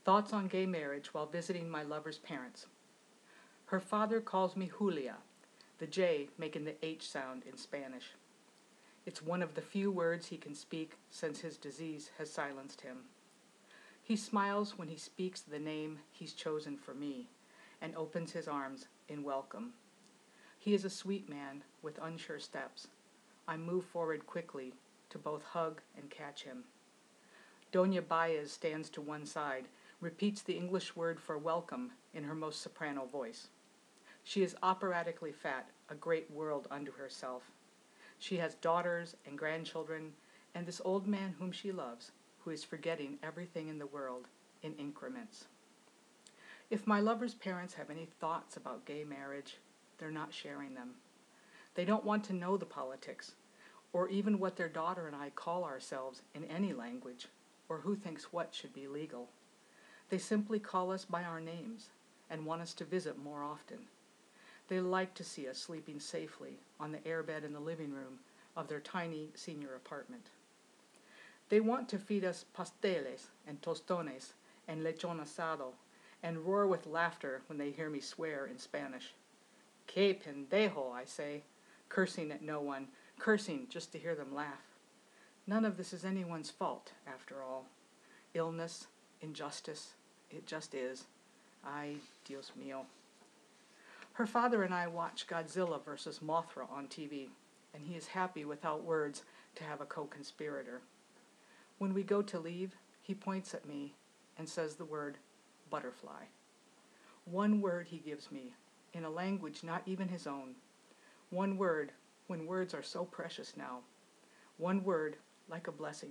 Thoughts on gay marriage while visiting my lover's parents. Her father calls me Julia, the J making the H sound in Spanish. It's one of the few words he can speak since his disease has silenced him. He smiles when he speaks the name he's chosen for me and opens his arms in welcome. He is a sweet man with unsure steps. I move forward quickly to both hug and catch him. Doña Baez stands to one side, repeats the English word for welcome in her most soprano voice. She is operatically fat, a great world unto herself. She has daughters and grandchildren, and this old man whom she loves, who is forgetting everything in the world in increments. If my lover's parents have any thoughts about gay marriage, they're not sharing them. They don't want to know the politics, or even what their daughter and I call ourselves in any language, or who thinks what should be legal. They simply call us by our names and want us to visit more often. They like to see us sleeping safely on the airbed in the living room of their tiny senior apartment. They want to feed us pasteles and tostones and lechon asado and roar with laughter when they hear me swear in Spanish. Que pendejo, I say, cursing at no one, cursing just to hear them laugh. None of this is anyone's fault, after all. Illness, injustice, it just is. Ay, Dios mío. Her father and I watch Godzilla vs. Mothra on TV, and he is happy without words to have a co-conspirator. When we go to leave, he points at me and says the word butterfly. One word he gives me, in a language not even his own. One word, when words are so precious now. One word, like a blessing.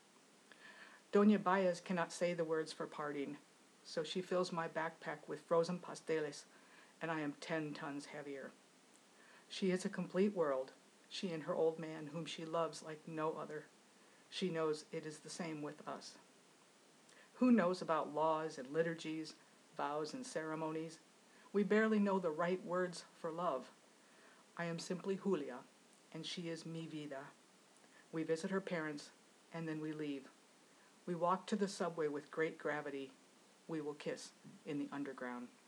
Doña Baez cannot say the words for parting, so she fills my backpack with frozen pasteles, and I am 10 tons heavier. She is a complete world, she and her old man whom she loves like no other. She knows it is the same with us. Who knows about laws and liturgies, vows and ceremonies? We barely know the right words for love. I am simply Julia, and she is mi vida. We visit her parents, and then we leave. We walk to the subway with great gravity. We will kiss in the underground.